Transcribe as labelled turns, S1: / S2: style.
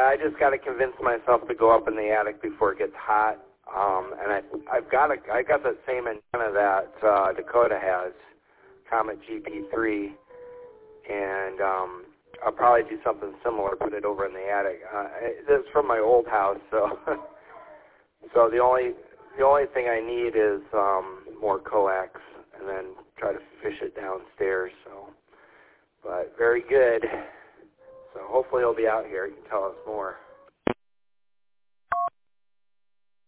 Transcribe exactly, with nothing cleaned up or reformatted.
S1: I just got to convince myself to go up in the attic before it gets hot. Um, and I, I've got a, I got that same antenna that uh, Dakota has, Comet G P three, and um, I'll probably do something similar, put it over in the attic. Uh, this is from my old house, so so the only the only thing I need is um, more coax, and then try to fish it downstairs. So, but very good. So hopefully he'll be out here. He can tell us more.